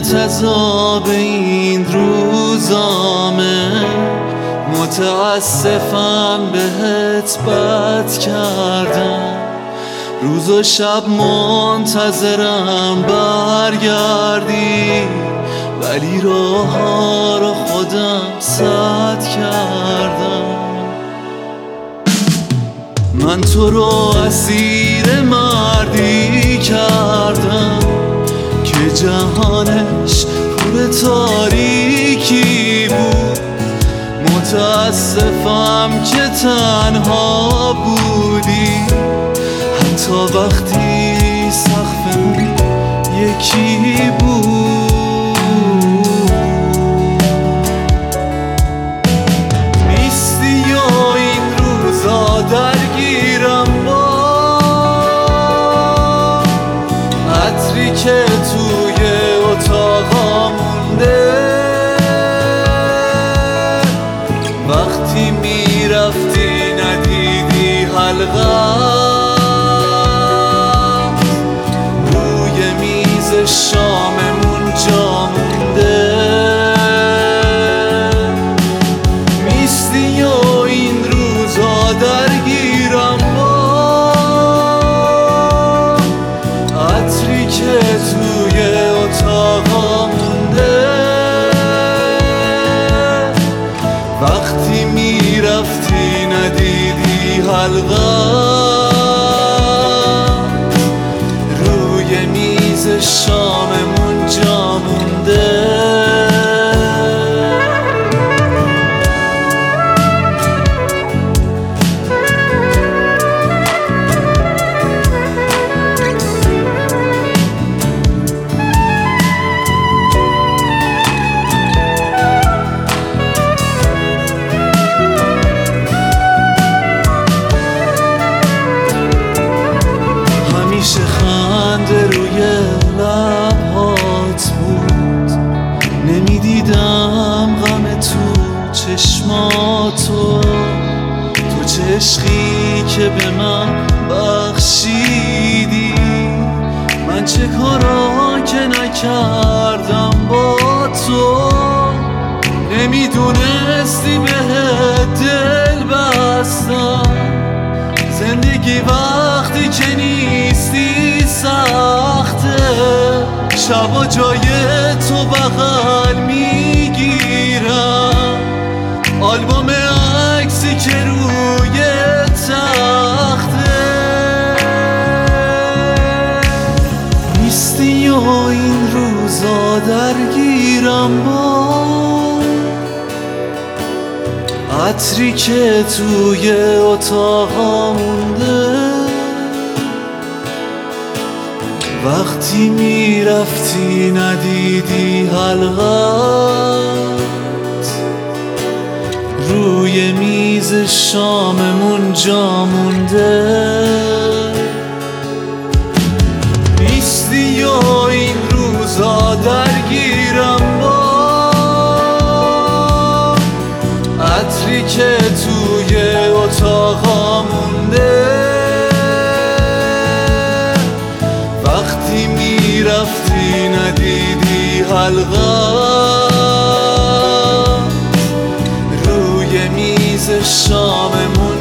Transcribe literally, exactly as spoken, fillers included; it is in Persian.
عذاب این روزامه، متاسفم بهت بد کردم. روز و شب منتظرم برگردی، ولی راه ها رو خودم سد کردم. من تو رو اسیر مردی کردم که جهانش پر تاریکی بود. متاسفم که تنها بودی، حتی وقتی سقفمون یکی بود. نیستی و این روزا درگیرم با عطری که توی اتاقا مونده. وقتی میرفتی ندیدی حلقت، روی میز شاممون جا مونده. نیستی و این روزا درگیرم با عطری که توی اتاقا مونده. وقتی میرفتی ندیدی حلقت، روی میز شاممون جا مونده. خنده روی لبهات بود، نمیدیدم غم تو چشماتو. تو چه عشقی که به من بخشیدی، من چه کارا که نکردم با تو. نمیدونستی بهت دل بستم، زندگی وقتی که نیستی سخته. شبا جای تو بغل میگیرم، آلبوم عکسی که روی تخته. نیستی و این روزا درگیرم با عطری که توی اتاقا مونده. وقتی میرفتی ندیدی حلقت، روی میز شاممون جا مونده. نیستی و این روزا درگیرم با عطری که توی اتاقا مونده. وقتی میرفتی ندیدی حلقت، روی میز شاممون